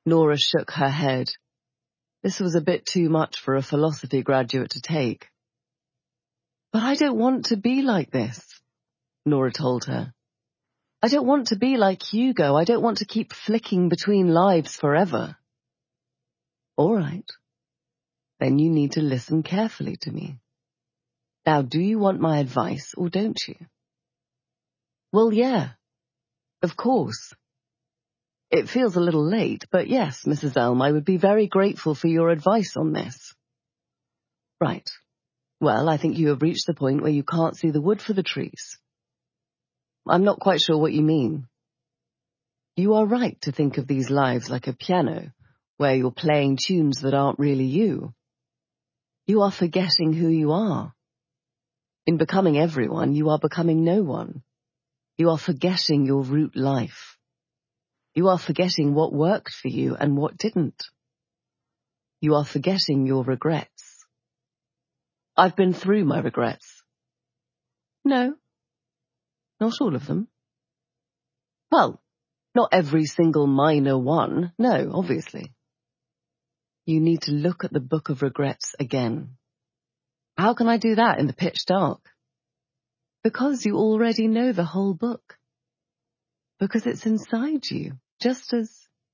Nora shook her head. This was a bit too much for a philosophy graduate to take. But I don't want to be like this, Nora told her. I don't want to be like Hugo. I don't want to keep flicking between lives forever. All right. Then you need to listen carefully to me. Now, do you want my advice or don't you? Well, yeah, of course. It feels a little late, but yes, Mrs. Elm, I would be very grateful for your advice on this. Right. Well, I think you have reached the point where you can't see the wood for the trees. I'm not quite sure what you mean. You are right to think of these lives like a piano, where you're playing tunes that aren't really you. You are forgetting who you are. In becoming everyone, you are becoming no one. You are forgetting your root life. You are forgetting what worked for you and what didn't. You are forgetting your regrets. I've been through my regrets. No, not all of them. Well, not every single minor one, no, obviously. You need to look at the book of regrets again. How can I do that in the pitch dark? Because you already know the whole book. Because it's inside you, just as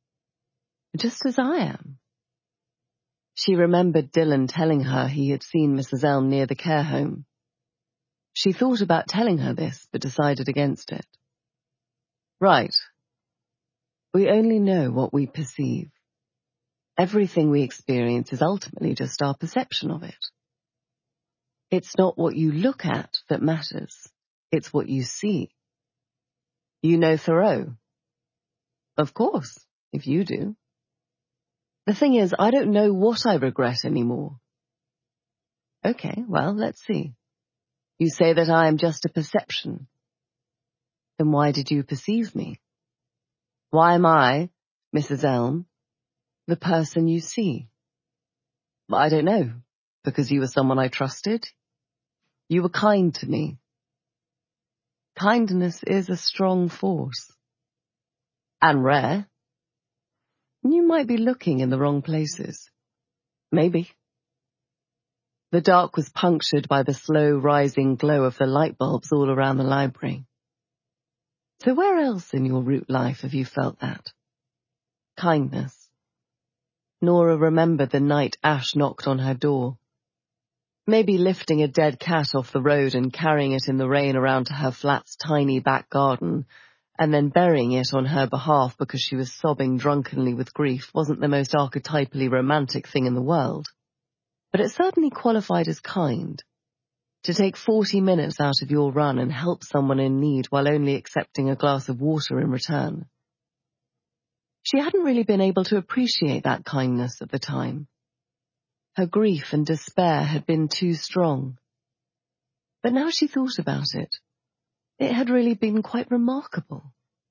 I am. She remembered Dylan telling her he had seen Mrs. Elm near the care home. She thought about telling her this, but decided against it. Right. We only know what we perceive. Everything we experience is ultimately just our perception of it. It's not what you look at that matters. It's what you see. You know Thoreau? Of course, if you do. The thing is, I don't know what I regret anymore. Okay, well, let's see. You say that I am just a perception. Then why did you perceive me? Why am I, Mrs. Elm, the person you see? I don't know, because you were someone I trusted. You were kind to me. Kindness is a strong force. And rare. You might be looking in the wrong places. Maybe. The dark was punctured by the slow rising glow of the light bulbs all around the library. So where else in your root life have you felt that? Kindness. Nora remembered the night Ash knocked on her door. Maybe lifting a dead cat off the road and carrying it in the rain around to her flat's tiny back garden, and then burying it on her behalf because she was sobbing drunkenly with grief wasn't the most archetypally romantic thing in the world. But it certainly qualified as kind. To take 40 minutes out of your run and help someone in need while only accepting a glass of water in return. She hadn't really been able to appreciate that kindness at the time. Her grief and despair had been too strong. But now she thought about it. It had really been quite remarkable.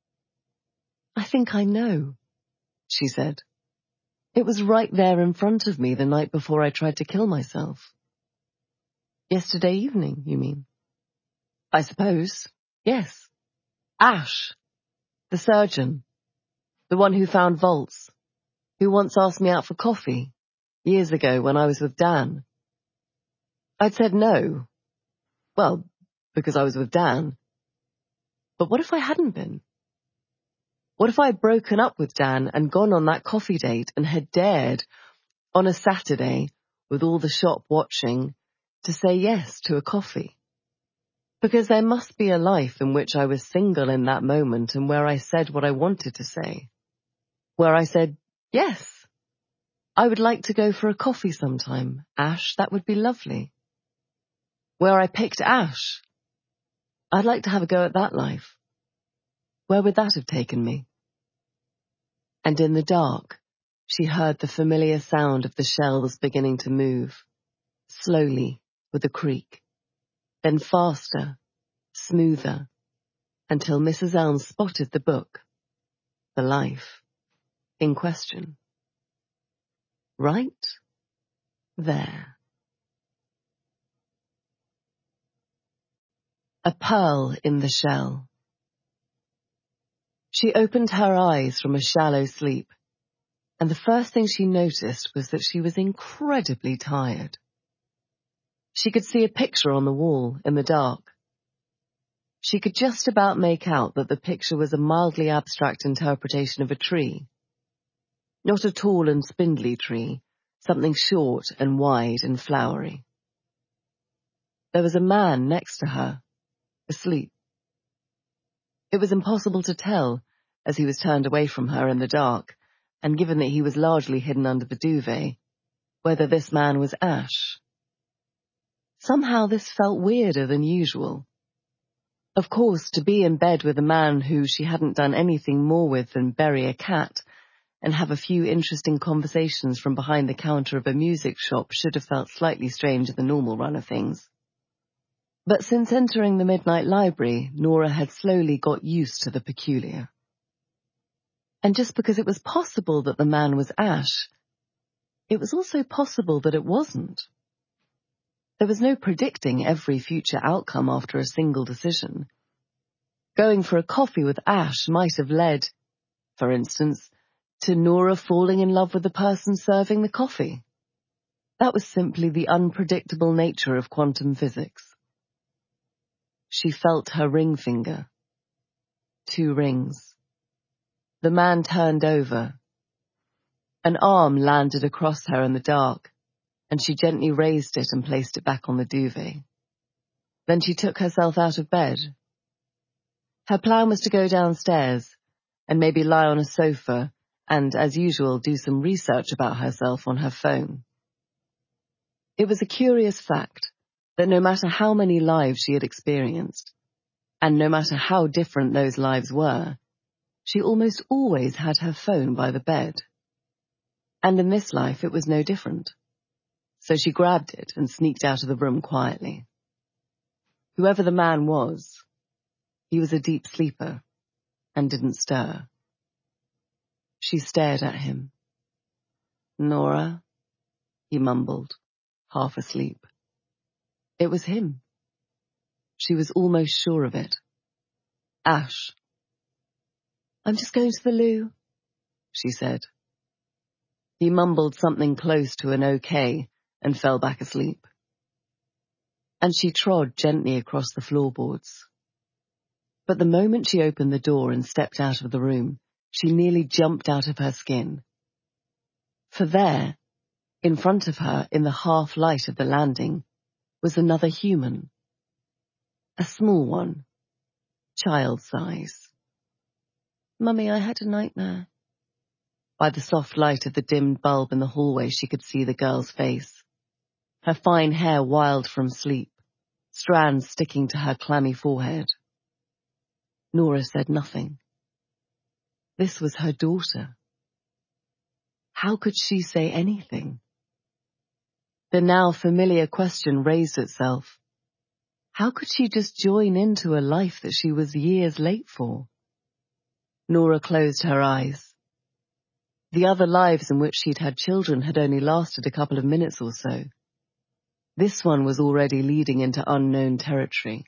I think I know, she said. It was right there in front of me the night before I tried to kill myself. Yesterday evening, you mean? I suppose, yes. Ash, the surgeon, the one who found Volts, who once asked me out for coffee, years ago when I was with Dan. I'd said no. Well, because I was with Dan. But what if I hadn't been? What if I had broken up with Dan and gone on that coffee date and had dared, on a Saturday, with all the shop watching, to say yes to a coffee? Because there must be a life in which I was single in that moment and where I said what I wanted to say. Where I said, yes, I would like to go for a coffee sometime. Ash, that would be lovely. Where I picked Ash. I'd like to have a go at that life. Where would that have taken me? And in the dark, she heard the familiar sound of the shells beginning to move, slowly, with a creak, then faster, smoother, until Mrs. Elm spotted the book, the life, in question. Right there. A pearl in the shell. She opened her eyes from a shallow sleep. and the first thing she noticed was that she was incredibly tired. She could see a picture on the wall in the dark. She could just about make out that the picture was a mildly abstract interpretation of a tree. Not a tall and spindly tree, something short and wide and flowery. There was a man next to her, asleep. It was impossible to tell, as he was turned away from her in the dark, and given that he was largely hidden under the duvet, whether this man was Ash. Somehow this felt weirder than usual. Of course, to be in bed with a man who she hadn't done anything more with than bury a cat and have a few interesting conversations from behind the counter of a music shop should have felt slightly strange in the normal run of things. But since entering the Midnight Library, Nora had slowly got used to the peculiar. And just because it was possible that the man was Ash, it was also possible that it wasn't. There was no predicting every future outcome after a single decision. Going for a coffee with Ash might have led, for instance, to Nora falling in love with the person serving the coffee. That was simply the unpredictable nature of quantum physics. She felt her ring finger. 2 rings. The man turned over. An arm landed across her in the dark, and she gently raised it and placed it back on the duvet. Then she took herself out of bed. Her plan was to go downstairs and maybe lie on a sofa and, as usual, do some research about herself on her phone. It was a curious fact that no matter how many lives she had experienced, and no matter how different those lives were, she almost always had her phone by the bed. And in this life it was no different. So she grabbed it and sneaked out of the room quietly. Whoever the man was, he was a deep sleeper and didn't stir. She stared at him. "Nora," he mumbled, half asleep. It was him. She was almost sure of it. Ash. "I'm just going to the loo," she said. He mumbled something close to an okay and fell back asleep. And she trod gently across the floorboards. But the moment she opened the door and stepped out of the room, she nearly jumped out of her skin. For there, in front of her, in the half-light of the landing, was another human. A small one, child-size. "Mummy, I had a nightmare." By the soft light of the dimmed bulb in the hallway, she could see the girl's face. Her fine hair wild from sleep, strands sticking to her clammy forehead. Nora said nothing. This was her daughter. How could she say anything? The now familiar question raised itself. How could she just join into a life that she was years late for? Nora closed her eyes. The other lives in which she'd had children had only lasted a couple of minutes or so. This one was already leading into unknown territory.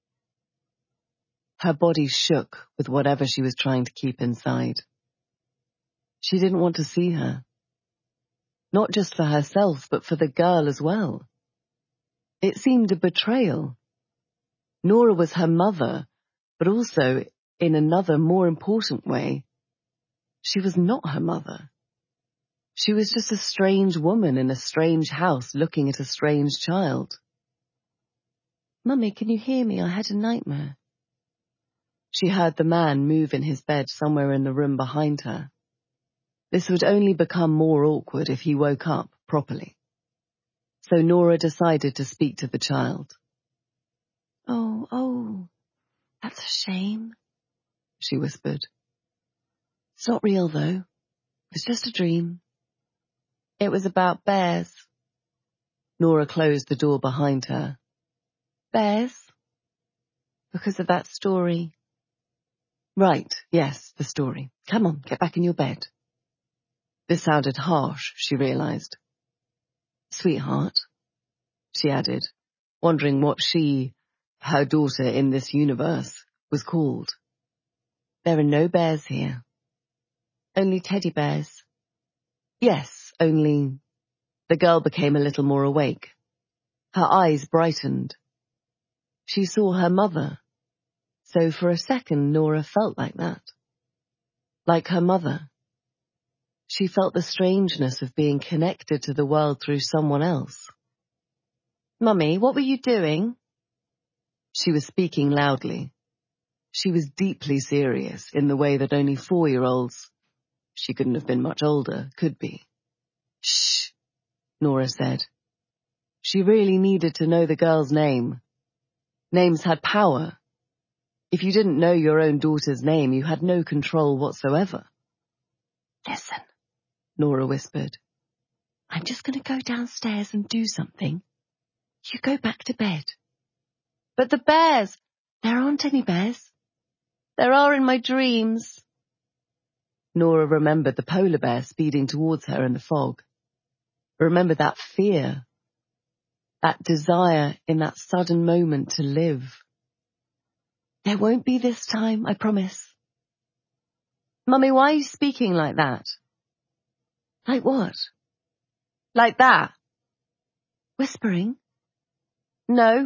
Her body shook with whatever she was trying to keep inside. She didn't want to see her. Not just for herself, but for the girl as well. It seemed a betrayal. Nora was her mother, but also, in another, more important way, she was not her mother. She was just a strange woman in a strange house looking at a strange child. "Mummy, can you hear me? I had a nightmare." She heard the man move in his bed somewhere in the room behind her. This would only become more awkward if he woke up properly. So Nora decided to speak to the child. Oh, that's a shame," she whispered. "It's not real, though. It's just a dream." "It was about bears." Nora closed the door behind her. "Bears?" "Because of that story." "Right, yes, the story. Come on, get back in your bed." This sounded harsh, she realized. "Sweetheart," she added, wondering what she, her daughter in this universe, was called. "There are no bears here. Only teddy bears. Yes, only... The girl became a little more awake. Her eyes brightened. She saw her mother. So for a second, Nora felt like that. Like her mother. She felt the strangeness of being connected to the world through someone else. "Mummy, what were you doing?" She was speaking loudly. She was deeply serious in the way that only 4-year-olds, she couldn't have been much older, could be. "Shh," Nora said. She really needed to know the girl's name. Names had power. If you didn't know your own daughter's name, you had no control whatsoever. "Listen," Nora whispered. "I'm just going to go downstairs and do something. You go back to bed." "But the bears!" "There aren't any bears." "There are in my dreams." Nora remembered the polar bear speeding towards her in the fog. Remembered that fear, that desire in that sudden moment to live. "There won't be this time, I promise." "Mummy, why are you speaking like that?" "Like what?" "Like that." "Whispering?" "No."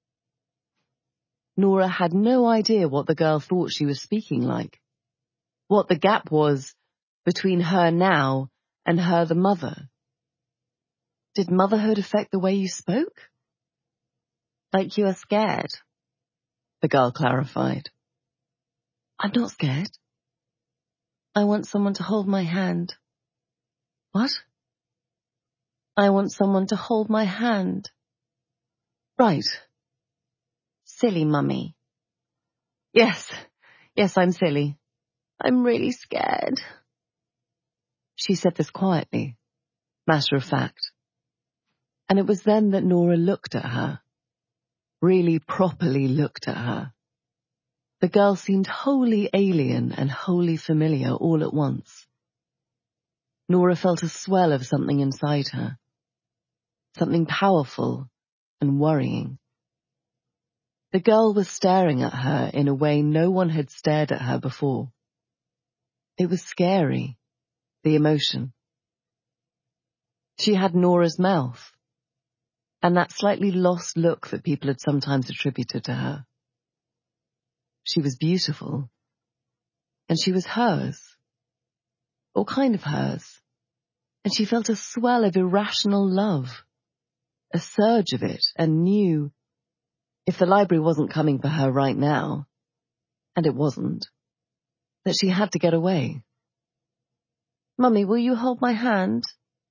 Nora had no idea what the girl thought she was speaking like. What the gap was between her now and her the mother. Did motherhood affect the way you spoke? "Like you are scared," the girl clarified. "I'm not scared. I want someone to hold my hand." "What?" "I want someone to hold my hand." "Right." "Silly, Mummy." Yes, I'm silly. I'm really scared." She said this quietly, matter of fact. And it was then that Nora looked at her. Really properly looked at her. The girl seemed wholly alien and wholly familiar all at once. Nora felt a swell of something inside her. Something powerful and worrying. The girl was staring at her in a way no one had stared at her before. It was scary, the emotion. She had Nora's mouth, and that slightly lost look that people had sometimes attributed to her. She was beautiful, and she was hers, or kind of hers, and she felt a swell of irrational love, a surge of it, and knew, if the library wasn't coming for her right now, and it wasn't, that she had to get away. "Mummy, will you hold my hand?"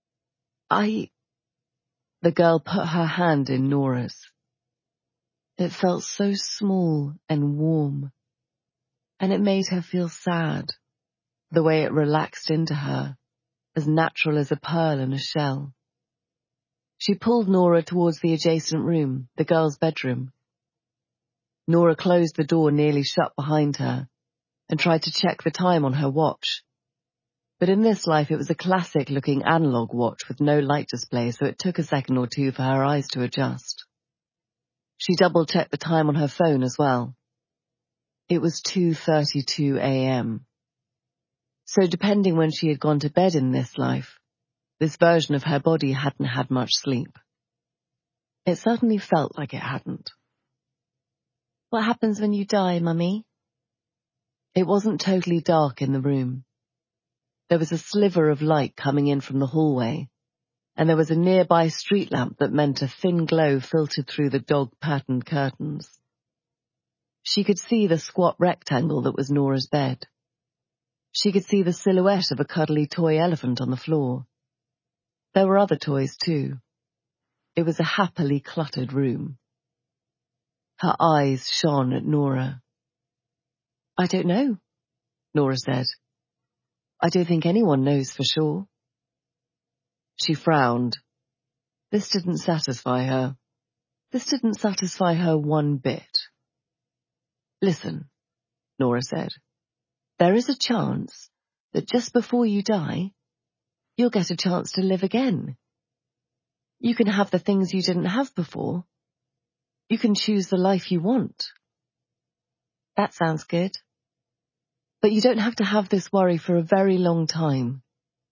The girl put her hand in Nora's. It felt so small and warm, and it made her feel sad, the way it relaxed into her, as natural as a pearl in a shell. She pulled Nora towards the adjacent room, the girl's bedroom. Nora closed the door nearly shut behind her, and tried to check the time on her watch. But in this life it was a classic-looking analog watch with no light display, so it took a second or two for her eyes to adjust. She double-checked the time on her phone as well. It was 2:32 a.m. So depending when she had gone to bed in this life, this version of her body hadn't had much sleep. It certainly felt like it hadn't. "What happens when you die, Mummy?" It wasn't totally dark in the room. There was a sliver of light coming in from the hallway, and there was a nearby street lamp that meant a thin glow filtered through the dog-patterned curtains. She could see the squat rectangle that was Nora's bed. She could see the silhouette of a cuddly toy elephant on the floor. There were other toys too. It was a happily cluttered room. Her eyes shone at Nora. "I don't know," Nora said. "I don't think anyone knows for sure." She frowned. This didn't satisfy her. This didn't satisfy her one bit. "Listen," Nora said. "There is a chance that just before you die, you'll get a chance to live again. You can have the things you didn't have before. You can choose the life you want." "That sounds good." "But you don't have to have this worry for a very long time.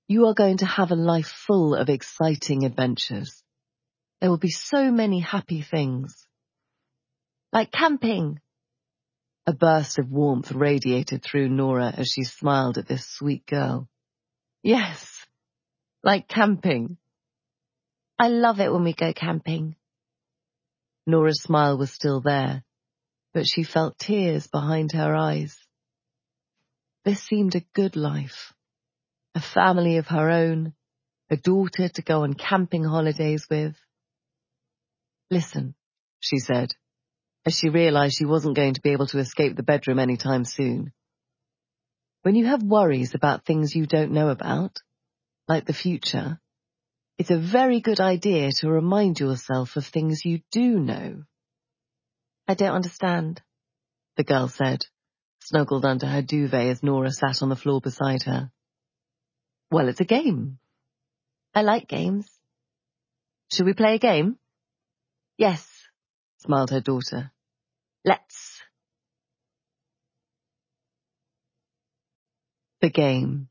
You are going to have a life full of exciting adventures. There will be so many happy things. Like camping. A burst of warmth radiated through Nora as she smiled at this sweet girl. Yes, like camping. I love it when we go camping. Nora's smile was still there, but she felt tears behind her eyes. This seemed a good life. A family of her own, a daughter to go on camping holidays with. Listen, she said, as she realized she wasn't going to be able to escape the bedroom anytime soon. When you have worries about things you don't know about, like the future, it's a very good idea to remind yourself of things you do know. I don't understand, the girl said, snuggled under her duvet as Nora sat on the floor beside her. Well, it's a game. I like games. Shall we play a game? Yes, smiled her daughter. Let's. The game.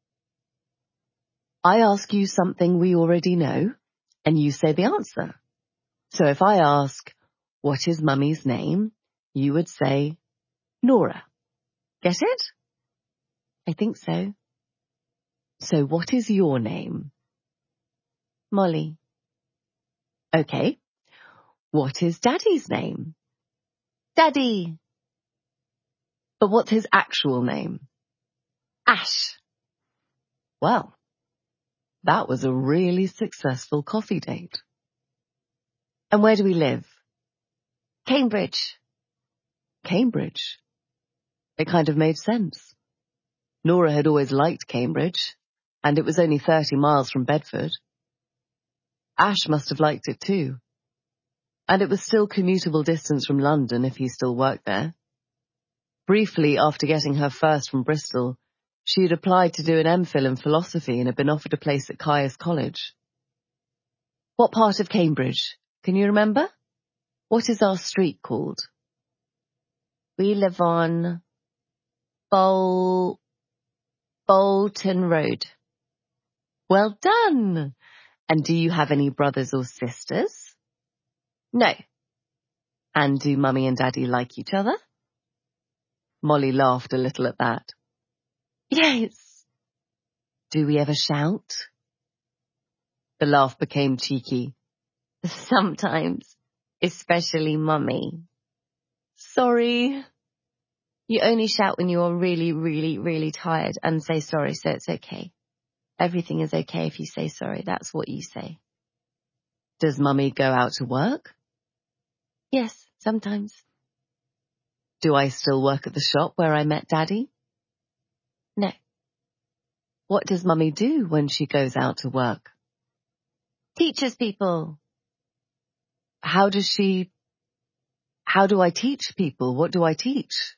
I ask you something we already know, and you say the answer. So if I ask, what is Mummy's name? You would say, Nora. Get it? I think so. So what is your name? Molly. Okay. What is Daddy's name? Daddy. But what's his actual name? Ash. Well, that was a really successful coffee date. And where do we live? Cambridge. Cambridge. It kind of made sense. Nora had always liked Cambridge, and it was only 30 miles from Bedford. Ash must have liked it too. And it was still commutable distance from London if he still worked there. Briefly, after getting her first from Bristol, she had applied to do an MPhil in philosophy and had been offered a place at Caius College. What part of Cambridge? Can you remember? What is our street called? We live on Bolton Road. Well done! And do you have any brothers or sisters? No. And do Mummy and Daddy like each other? Molly laughed a little at that. Yes. Do we ever shout? The laugh became cheeky. Sometimes, especially Mummy. Sorry. You only shout when you're really, really, really tired and say sorry, so it's okay. Everything is okay if you say sorry. That's what you say. Does Mummy go out to work? Yes, sometimes. Do I still work at the shop where I met Daddy? No. What does Mummy do when she goes out to work? Teaches people. How do I teach people? What do I teach?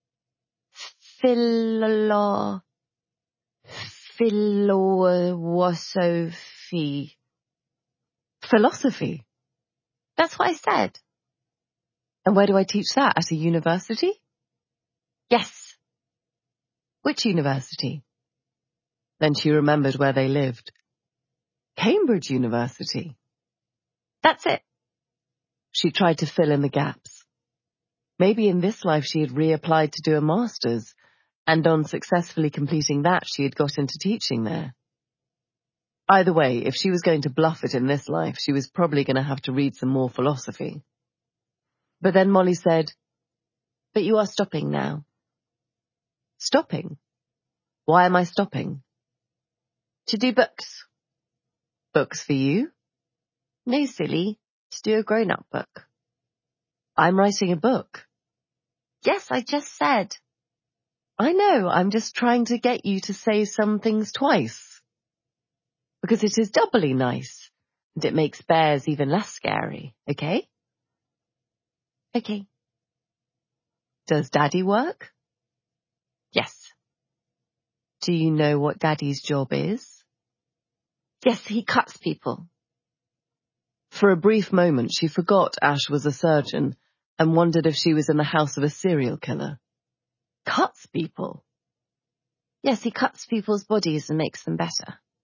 Philosophy. Philosophy? That's what I said. And where do I teach that? At a university? Yes. Which university? Then she remembered where they lived. Cambridge University. That's it. She tried to fill in the gaps. Maybe in this life she had reapplied to do a master's, and on successfully completing that she had got into teaching there. Either way, if she was going to bluff it in this life, she was probably going to have to read some more philosophy. But then Molly said, but you are stopping now. Stopping? Why am I stopping? To do books. Books for you? No, silly. To do a grown-up book. I'm writing a book. Yes, I just said. I know, I'm just trying to get you to say some things twice. Because it is doubly nice, and it makes bears even less scary, okay? Okay. Does Daddy work? Yes. Do you know what Daddy's job is? Yes, he cuts people. For a brief moment, she forgot Ash was a surgeon and wondered if she was in the house of a serial killer. Cuts people? Yes, he cuts people's bodies and makes them better.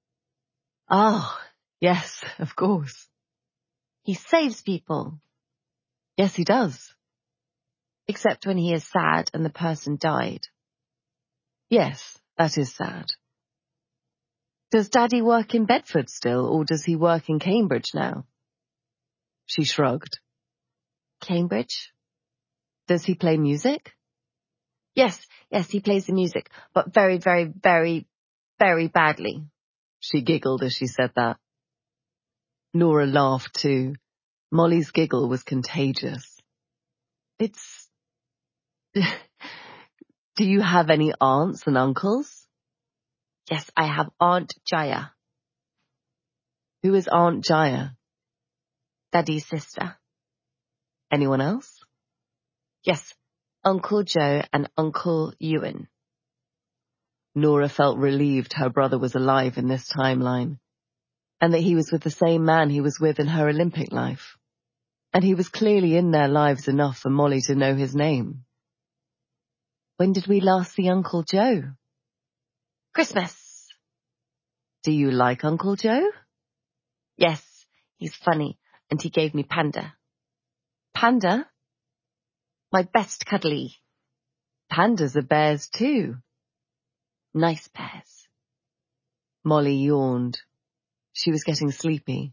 Oh, yes, of course. He saves people. Yes, he does. Except when he is sad and the person died. Yes, that is sad. Does Daddy work in Bedford still, or does he work in Cambridge now? She shrugged. Cambridge? Does he play music? Yes, he plays the music, but very, very, very, very badly. She giggled as she said that. Nora laughed too. Molly's giggle was contagious. It's... Do you have any aunts and uncles? Yes, I have Aunt Jaya. Who is Aunt Jaya? Daddy's sister. Anyone else? Yes, Uncle Joe and Uncle Ewan. Nora felt relieved her brother was alive in this timeline, and that he was with the same man he was with in her Olympic life. And he was clearly in their lives enough for Molly to know his name. When did we last see Uncle Joe? Christmas. Do you like Uncle Joe? Yes, he's funny, and he gave me Panda. Panda? My best cuddly. Pandas are bears too. Nice bears. Molly yawned. She was getting sleepy.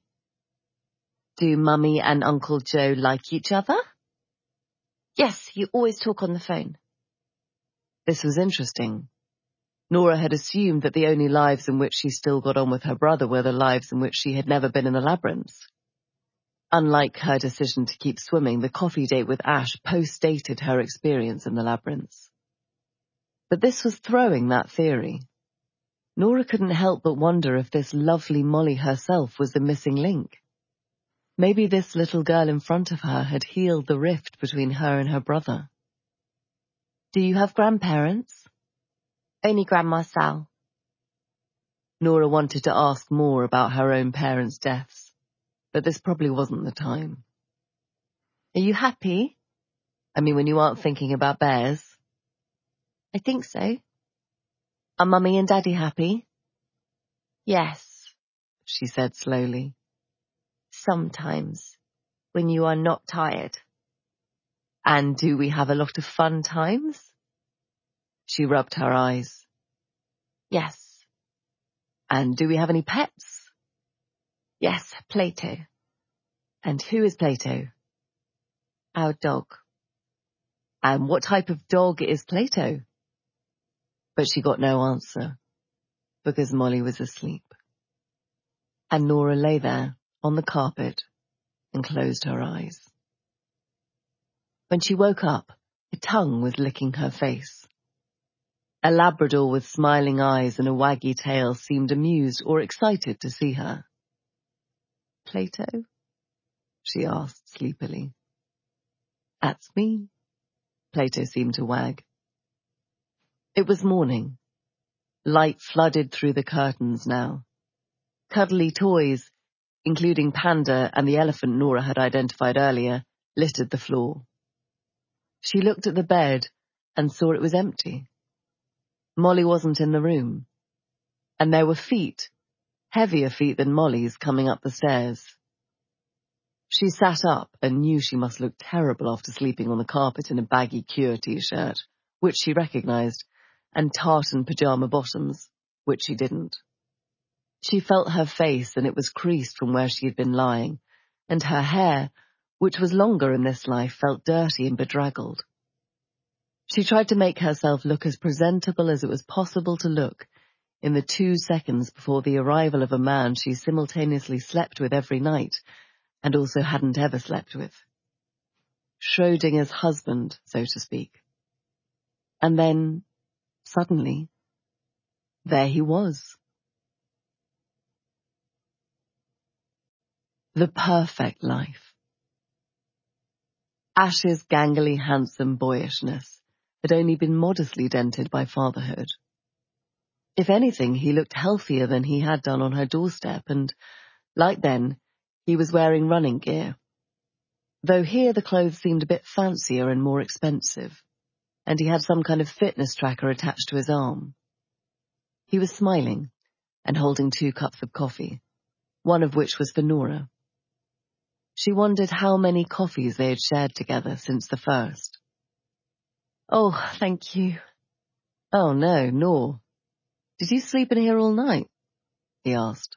Do Mummy and Uncle Joe like each other? Yes, you always talk on the phone. This was interesting. Nora had assumed that the only lives in which she still got on with her brother were the lives in which she had never been in the labyrinth. Unlike her decision to keep swimming, the coffee date with Ash post-dated her experience in the labyrinths. But this was throwing that theory. Nora couldn't help but wonder if this lovely Molly herself was the missing link. Maybe this little girl in front of her had healed the rift between her and her brother. Do you have grandparents? Only Grandma Sal. Nora wanted to ask more about her own parents' deaths, but this probably wasn't the time. Are you happy? I mean, when you aren't thinking about bears? I think so. Are Mummy and Daddy happy? Yes, she said slowly. Sometimes, when you are not tired. And do we have a lot of fun times? She rubbed her eyes. Yes. And do we have any pets? Yes, Plato. And who is Plato? Our dog. And what type of dog is Plato? But she got no answer, because Molly was asleep. And Nora lay there, on the carpet, and closed her eyes. When she woke up, a tongue was licking her face. A Labrador with smiling eyes and a waggy tail seemed amused or excited to see her. Plato? She asked sleepily. That's me. Plato seemed to wag. It was morning. Light flooded through the curtains now. Cuddly toys, including Panda and the elephant Nora had identified earlier, littered the floor. She looked at the bed and saw it was empty. Molly wasn't in the room, and there were feet, heavier feet than Molly's, coming up the stairs. She sat up and knew she must look terrible after sleeping on the carpet in a baggy Cure t-shirt, which she recognized, and tartan pyjama bottoms, which she didn't. She felt her face, and it was creased from where she had been lying, and her hair, which was longer in this life, felt dirty and bedraggled. She tried to make herself look as presentable as it was possible to look in the 2 seconds before the arrival of a man she simultaneously slept with every night and also hadn't ever slept with. Schrodinger's husband, so to speak. And then, suddenly, there he was. The perfect life. Ash's gangly, handsome boyishness had only been modestly dented by fatherhood. If anything, he looked healthier than he had done on her doorstep, and, like then, he was wearing running gear. Though here the clothes seemed a bit fancier and more expensive, and he had some kind of fitness tracker attached to his arm. He was smiling, and holding 2 cups of coffee, one of which was for Nora. She wondered how many coffees they had shared together since the first. "Oh, thank you." "Oh no, Nor. Did you sleep in here all night?" he asked.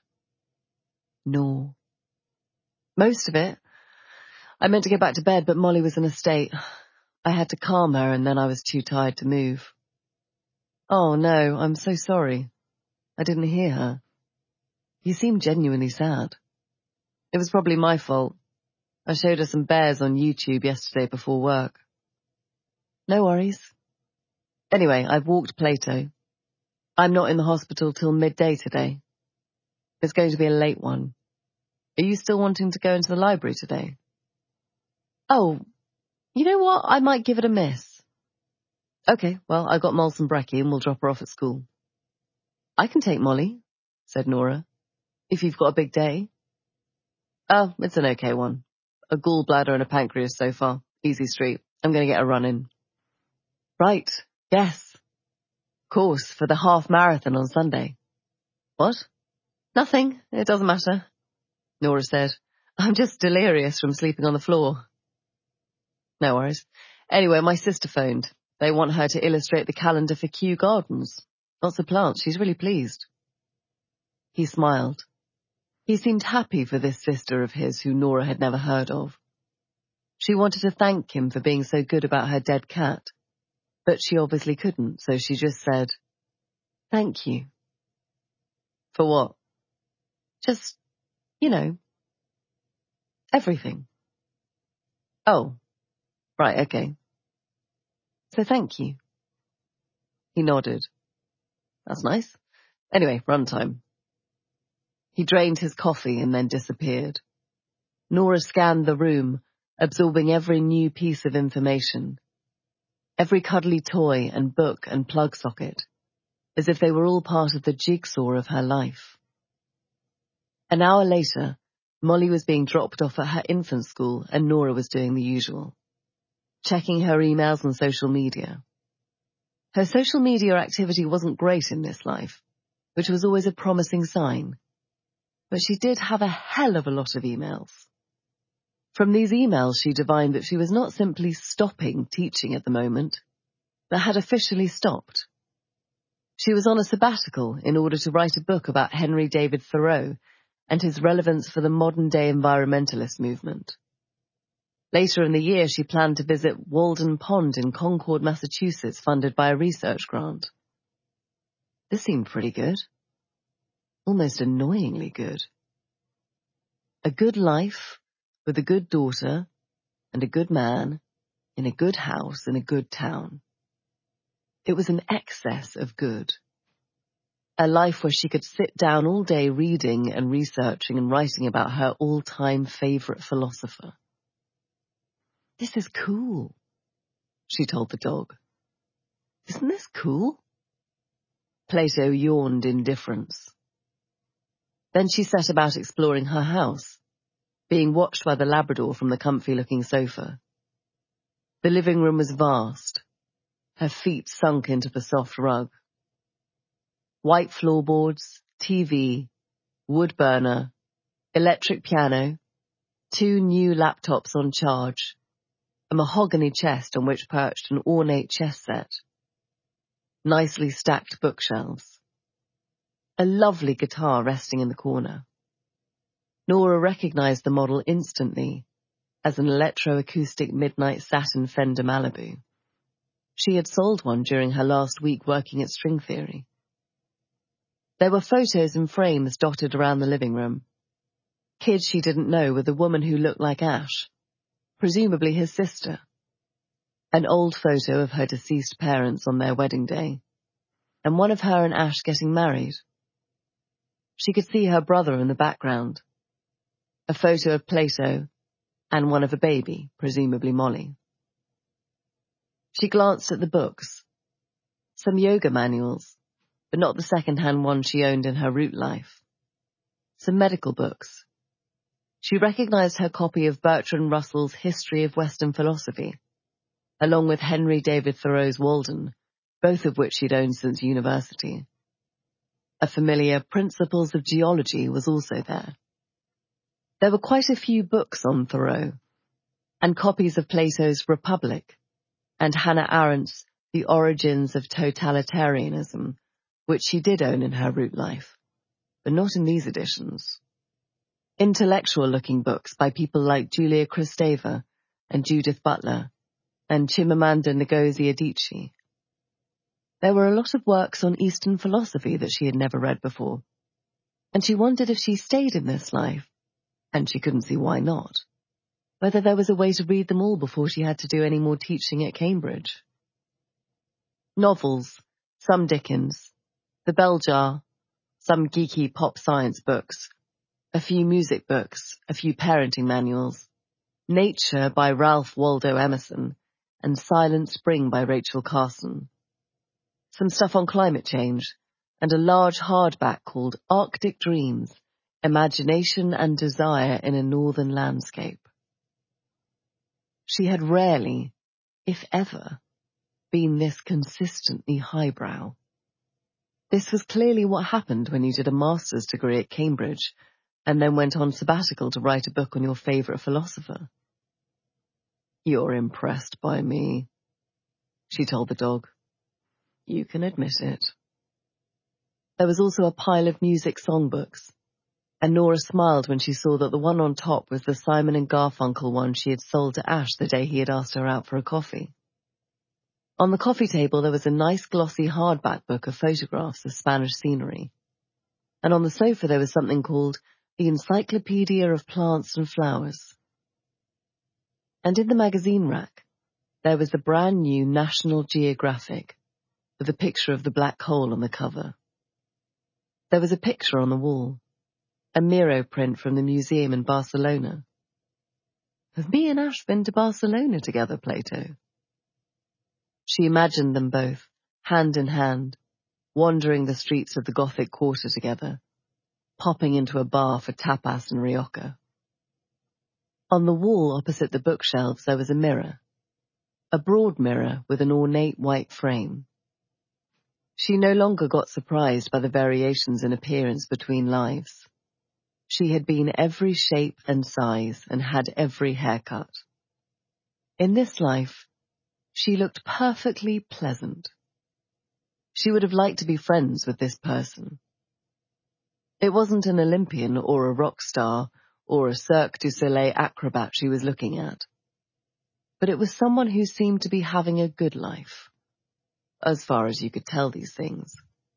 "No." "Most of it. I meant to get back to bed, but Molly was in a state. I had to calm her, and then I was too tired to move." "Oh no, I'm so sorry. I didn't hear her. You seemed genuinely sad." "It was probably my fault. I showed her some bears on YouTube yesterday before work." "No worries. Anyway, I've walked Plato. I'm not in the hospital till midday today. It's going to be a late one. Are you still wanting to go into the library today?" "Oh, you know what? I might give it a miss." "Okay, well, I got Molson Brekkie and we'll drop her off at school." "I can take Molly," said Nora, "if you've got a big day." "Oh, it's an okay one. A gallbladder and a pancreas so far. Easy street. I'm going to get a run in." "Right, yes. Of course, for the half marathon on Sunday." "What?" "Nothing. It doesn't matter," Nora said. "I'm just delirious from sleeping on the floor." "No worries. Anyway, my sister phoned. They want her to illustrate the calendar for Kew Gardens. Lots of plants. She's really pleased." He smiled. He seemed happy for this sister of his who Nora had never heard of. She wanted to thank him for being so good about her dead cat, but she obviously couldn't, so she just said, "Thank you." "For what?" "Just, you know, everything." "Oh, right, okay. So thank you." He nodded. "That's nice. Anyway, run time." He drained his coffee and then disappeared. Nora scanned the room, absorbing every new piece of information. Every cuddly toy and book and plug socket, as if they were all part of the jigsaw of her life. An hour later, Molly was being dropped off at her infant school and Nora was doing the usual, checking her emails and social media. Her social media activity wasn't great in this life, which was always a promising sign, but she did have a hell of a lot of emails. From these emails, she divined that she was not simply stopping teaching at the moment, but had officially stopped. She was on a sabbatical in order to write a book about Henry David Thoreau and his relevance for the modern-day environmentalist movement. Later in the year, she planned to visit Walden Pond in Concord, Massachusetts, funded by a research grant. This seemed pretty good. Almost annoyingly good. A good life, with a good daughter, and a good man, in a good house, in a good town. It was an excess of good. A life where she could sit down all day reading and researching and writing about her all-time favorite philosopher. "This is cool," she told the dog. "Isn't this cool?" Plato yawned in indifference. Then she set about exploring her house, being watched by the Labrador from the comfy-looking sofa. The living room was vast, her feet sunk into the soft rug. White floorboards, TV, wood burner, electric piano, 2 new laptops on charge, a mahogany chest on which perched an ornate chess set, nicely stacked bookshelves, a lovely guitar resting in the corner. Nora recognized the model instantly as an electroacoustic midnight satin Fender Malibu. She had sold one during her last week working at String Theory. There were photos and frames dotted around the living room. Kids she didn't know with a woman who looked like Ash, presumably his sister. An old photo of her deceased parents on their wedding day, and one of her and Ash getting married. She could see her brother in the background. A photo of Plato, and one of a baby, presumably Molly. She glanced at the books. Some yoga manuals, but not the second-hand ones she owned in her root life. Some medical books. She recognized her copy of Bertrand Russell's History of Western Philosophy, along with Henry David Thoreau's Walden, both of which she'd owned since university. A familiar Principles of Geology was also there. There were quite a few books on Thoreau, and copies of Plato's Republic, and Hannah Arendt's The Origins of Totalitarianism, which she did own in her root life, but not in these editions. Intellectual-looking books by people like Julia Kristeva and Judith Butler and Chimamanda Ngozi Adichie. There were a lot of works on Eastern philosophy that she had never read before, and she wondered if she stayed in this life, and she couldn't see why not, whether there was a way to read them all before she had to do any more teaching at Cambridge. Novels, some Dickens, The Bell Jar, some geeky pop science books, a few music books, a few parenting manuals, Nature by Ralph Waldo Emerson, and Silent Spring by Rachel Carson. Some stuff on climate change, and a large hardback called Arctic Dreams, Imagination and Desire in a Northern Landscape. She had rarely, if ever, been this consistently highbrow. This was clearly what happened when you did a master's degree at Cambridge and then went on sabbatical to write a book on your favourite philosopher. "You're impressed by me," she told the dog. "You can admit it." There was also a pile of music songbooks, and Nora smiled when she saw that the one on top was the Simon and Garfunkel one she had sold to Ash the day he had asked her out for a coffee. On the coffee table there was a nice glossy hardback book of photographs of Spanish scenery, and on the sofa there was something called The Encyclopedia of Plants and Flowers. And in the magazine rack, there was the brand new National Geographic, with a picture of the black hole on the cover. There was a picture on the wall, a Miro print from the museum in Barcelona. Have me and Ash been to Barcelona together, Plato? She imagined them both, hand in hand, wandering the streets of the Gothic quarter together, popping into a bar for tapas and rioja. On the wall opposite the bookshelves there was a mirror, a broad mirror with an ornate white frame. She no longer got surprised by the variations in appearance between lives. She had been every shape and size and had every haircut. In this life, she looked perfectly pleasant. She would have liked to be friends with this person. It wasn't an Olympian or a rock star or a Cirque du Soleil acrobat she was looking at, but it was someone who seemed to be having a good life, as far as you could tell these things.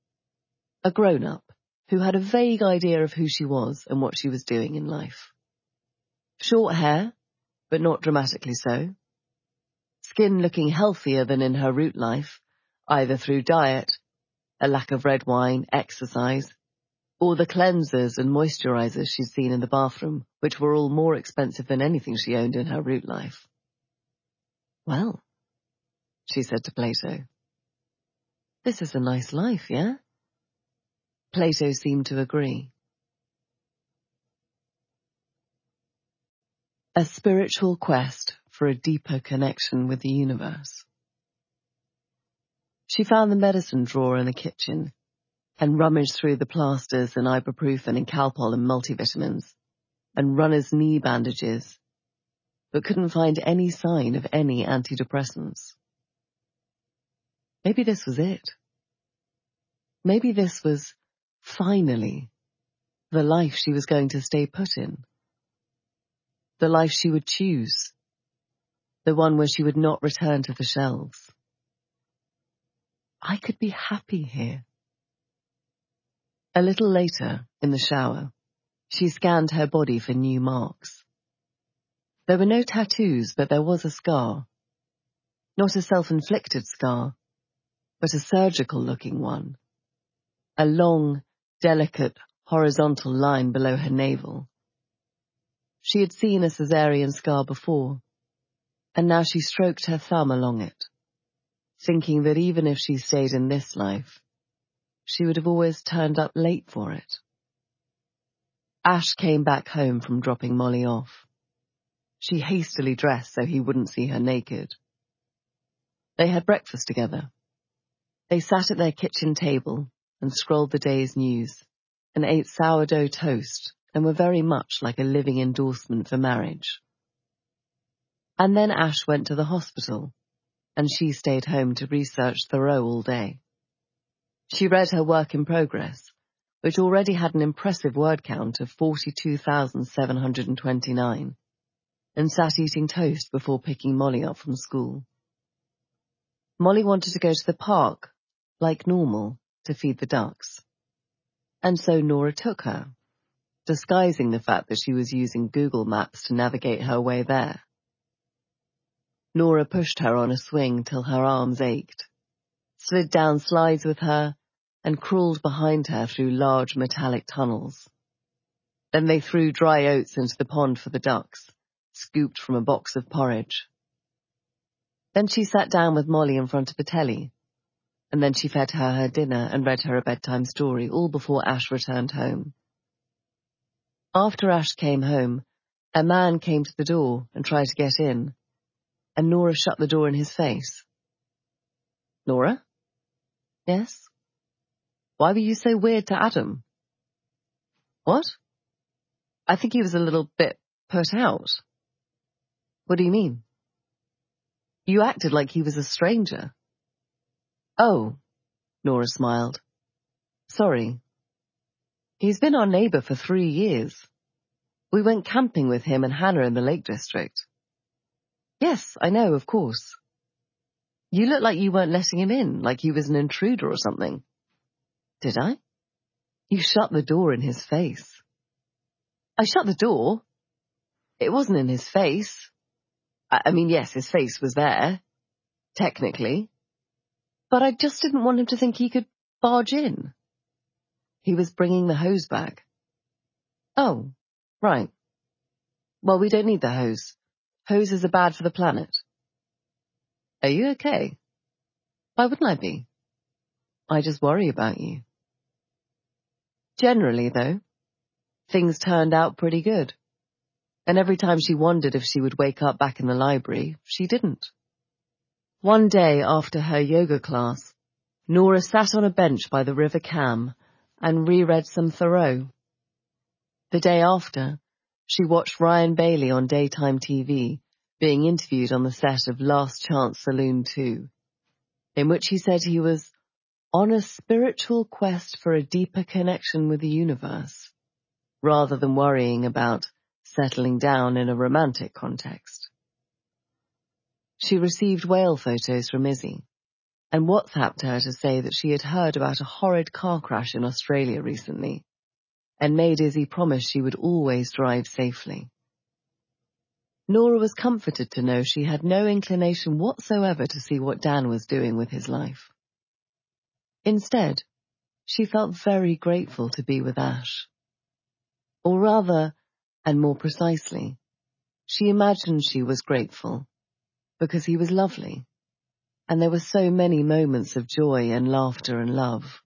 A grown-up who had a vague idea of who she was and what she was doing in life. Short hair, but not dramatically so. Skin looking healthier than in her root life, either through diet, a lack of red wine, exercise, or the cleansers and moisturizers she'd seen in the bathroom, which were all more expensive than anything she owned in her root life. "Well," she said to Plato, "this is a nice life, yeah?" Plato seemed to agree. A spiritual quest for a deeper connection with the universe. She found the medicine drawer in the kitchen and rummaged through the plasters and ibuprofen and Calpol and multivitamins and runner's knee bandages, but couldn't find any sign of any antidepressants. Maybe this was it. Maybe this was, finally, the life she was going to stay put in. The life she would choose. The one where she would not return to the shelves. I could be happy here. A little later, in the shower, she scanned her body for new marks. There were no tattoos, but there was a scar. Not a self-inflicted scar, but a surgical-looking one. A long, delicate, horizontal line below her navel. She had seen a cesarean scar before, and now she stroked her thumb along it, thinking that even if she stayed in this life, she would have always turned up late for it. Ash came back home from dropping Molly off. She hastily dressed so he wouldn't see her naked. They had breakfast together. They sat at their kitchen table, and scrolled the day's news and ate sourdough toast and were very much like a living endorsement for marriage. And then Ash went to the hospital, and she stayed home to research Thoreau all day. She read her work in progress, which already had an impressive word count of 42,729, and sat eating toast before picking Molly up from school. Molly wanted to go to the park, like normal, to feed the ducks. And so Nora took her, disguising the fact that she was using Google Maps to navigate her way there. Nora pushed her on a swing till her arms ached, slid down slides with her, and crawled behind her through large metallic tunnels. Then they threw dry oats into the pond for the ducks, scooped from a box of porridge. Then she sat down with Molly in front of the telly, and then she fed her dinner and read her a bedtime story, all before Ash returned home. After Ash came home, a man came to the door and tried to get in, and Nora shut the door in his face. Nora? Yes? Why were you so weird to Adam? What? I think he was a little bit put out. What do you mean? You acted like he was a stranger. Oh, Nora smiled. Sorry. He's been our neighbour for 3 years. We went camping with him and Hannah in the Lake District. Yes, I know, of course. You look like you weren't letting him in, like he was an intruder or something. Did I? You shut the door in his face. I shut the door? It wasn't in his face. I mean, yes, his face was there, technically. But I just didn't want him to think he could barge in. He was bringing the hose back. Oh, right. Well, we don't need the hose. Hoses are bad for the planet. Are you okay? Why wouldn't I be? I just worry about you. Generally, though, things turned out pretty good. And every time she wondered if she would wake up back in the library, she didn't. One day after her yoga class, Nora sat on a bench by the River Cam and reread some Thoreau. The day after, she watched Ryan Bailey on daytime TV being interviewed on the set of Last Chance Saloon 2, in which he said he was on a spiritual quest for a deeper connection with the universe, rather than worrying about settling down in a romantic context. She received whale photos from Izzy, and WhatsApped her to say that she had heard about a horrid car crash in Australia recently, and made Izzy promise she would always drive safely. Nora was comforted to know she had no inclination whatsoever to see what Dan was doing with his life. Instead, she felt very grateful to be with Ash. Or rather, and more precisely, she imagined she was grateful because he was lovely, and there were so many moments of joy and laughter and love.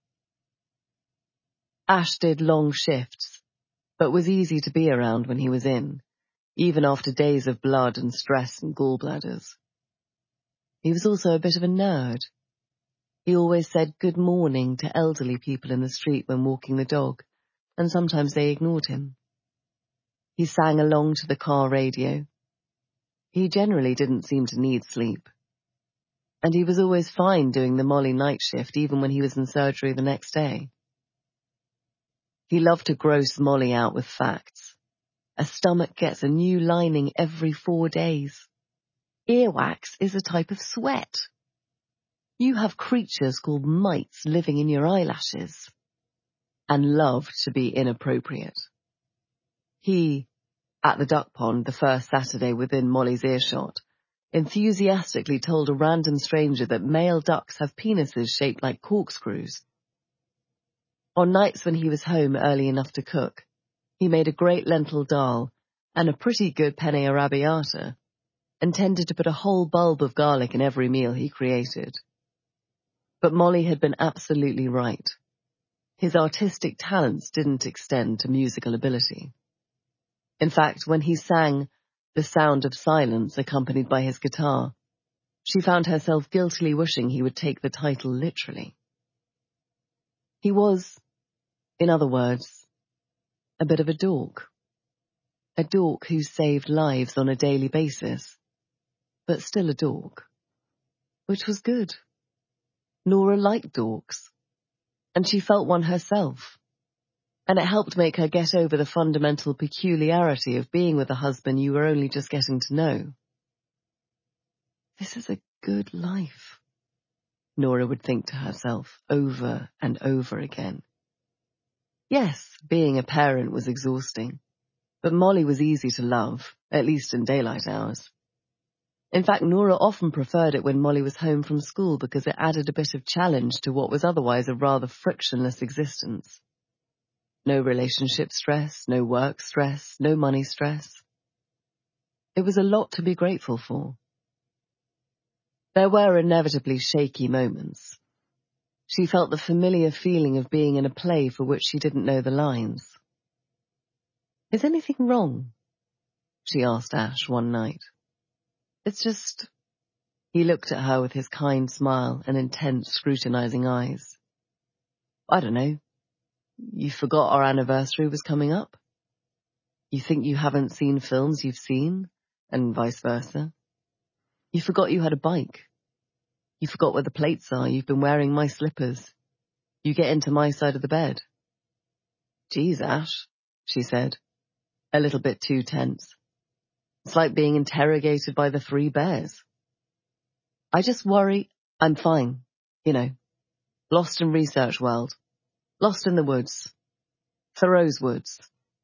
Ash did long shifts, but was easy to be around when he was in, even after days of blood and stress and gallbladders. He was also a bit of a nerd. He always said good morning to elderly people in the street when walking the dog, and sometimes they ignored him. He sang along to the car radio. He generally didn't seem to need sleep. And he was always fine doing the Molly night shift even when he was in surgery the next day. He loved to gross Molly out with facts. A stomach gets a new lining every 4 days. Earwax is a type of sweat. You have creatures called mites living in your eyelashes. And loved to be inappropriate. He, at the duck pond the first Saturday within Molly's earshot, enthusiastically told a random stranger that male ducks have penises shaped like corkscrews. On nights when he was home early enough to cook, he made a great lentil dal and a pretty good penne arrabbiata, and tended to put a whole bulb of garlic in every meal he created. But Molly had been absolutely right. His artistic talents didn't extend to musical ability. In fact, when he sang The Sound of Silence accompanied by his guitar, she found herself guiltily wishing he would take the title literally. He was, in other words, a bit of a dork. A dork who saved lives on a daily basis, but still a dork. Which was good. Nora liked dorks, and she felt one herself. And it helped make her get over the fundamental peculiarity of being with a husband you were only just getting to know. This is a good life, Nora would think to herself over and over again. Yes, being a parent was exhausting, but Molly was easy to love, at least in daylight hours. In fact, Nora often preferred it when Molly was home from school because it added a bit of challenge to what was otherwise a rather frictionless existence. No relationship stress, no work stress, no money stress. It was a lot to be grateful for. There were inevitably shaky moments. She felt the familiar feeling of being in a play for which she didn't know the lines. "Is anything wrong?" she asked Ash one night. "It's just..." He looked at her with his kind smile and intense, scrutinizing eyes. "I don't know. You forgot our anniversary was coming up? You think you haven't seen films you've seen, and vice versa? You forgot you had a bike. You forgot where the plates are. You've been wearing my slippers. You get into my side of the bed." "Geez, Ash," she said, a little bit too tense. "It's like being interrogated by the three bears." "I just worry..." "I'm fine. You know, lost in research world. Lost in the woods. Thoreau's woods."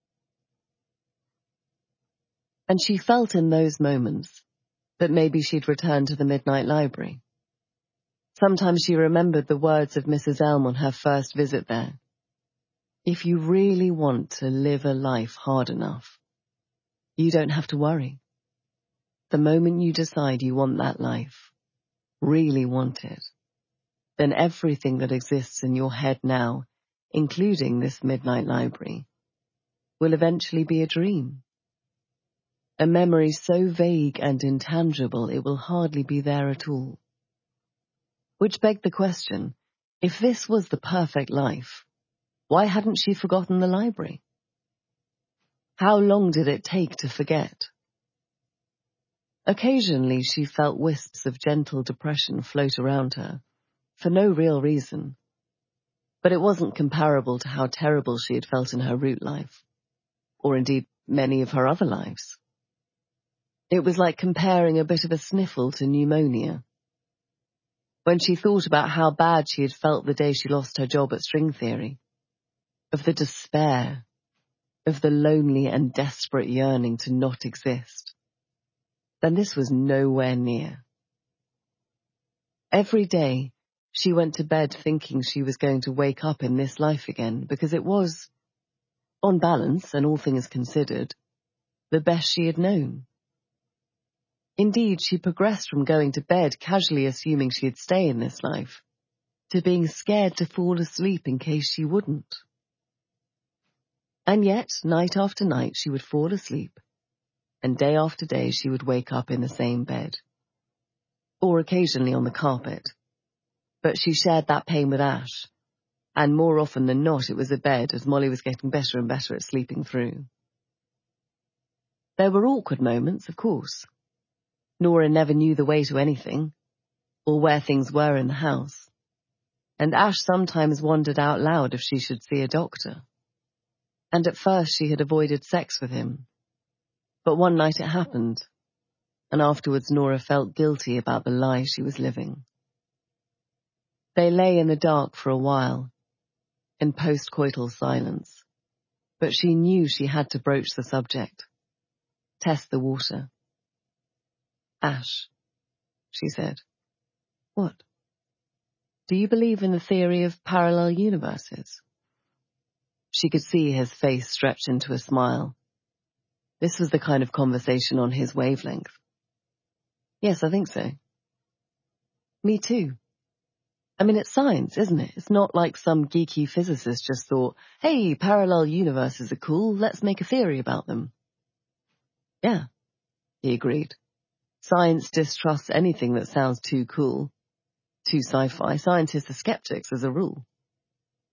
And she felt in those moments that maybe she'd return to the Midnight Library. Sometimes she remembered the words of Mrs. Elm on her first visit there. If you really want to live a life hard enough, you don't have to worry. The moment you decide you want that life, really want it, then everything that exists in your head now, including this Midnight Library, will eventually be a dream. A memory so vague and intangible it will hardly be there at all. Which begged the question, if this was the perfect life, why hadn't she forgotten the library? How long did it take to forget? Occasionally she felt wisps of gentle depression float around her, for no real reason. But it wasn't comparable to how terrible she had felt in her root life, or indeed many of her other lives. It was like comparing a bit of a sniffle to pneumonia. When she thought about how bad she had felt the day she lost her job at String Theory, of the despair, of the lonely and desperate yearning to not exist, then this was nowhere near. Every day, she went to bed thinking she was going to wake up in this life again because it was, on balance and all things considered, the best she had known. Indeed, she progressed from going to bed casually assuming she'd stay in this life, to being scared to fall asleep in case she wouldn't. And yet, night after night, she would fall asleep, and day after day she would wake up in the same bed. Or occasionally on the carpet. But she shared that pain with Ash, and more often than not it was a bed as Molly was getting better and better at sleeping through. There were awkward moments, of course. Nora never knew the way to anything, or where things were in the house, and Ash sometimes wondered out loud if she should see a doctor. And at first she had avoided sex with him, but one night it happened, and afterwards Nora felt guilty about the lie she was living. They lay in the dark for a while, in post-coital silence, but she knew she had to broach the subject, test the water. "Ash," she said. "What? Do you believe in the theory of parallel universes?" She could see his face stretch into a smile. This was the kind of conversation on his wavelength. "Yes, I think so." "Me too. I mean, it's science, isn't it? It's not like some geeky physicist just thought, hey, parallel universes are cool, let's make a theory about them." "Yeah," he agreed. "Science distrusts anything that sounds too cool, too sci-fi. Scientists are skeptics as a rule."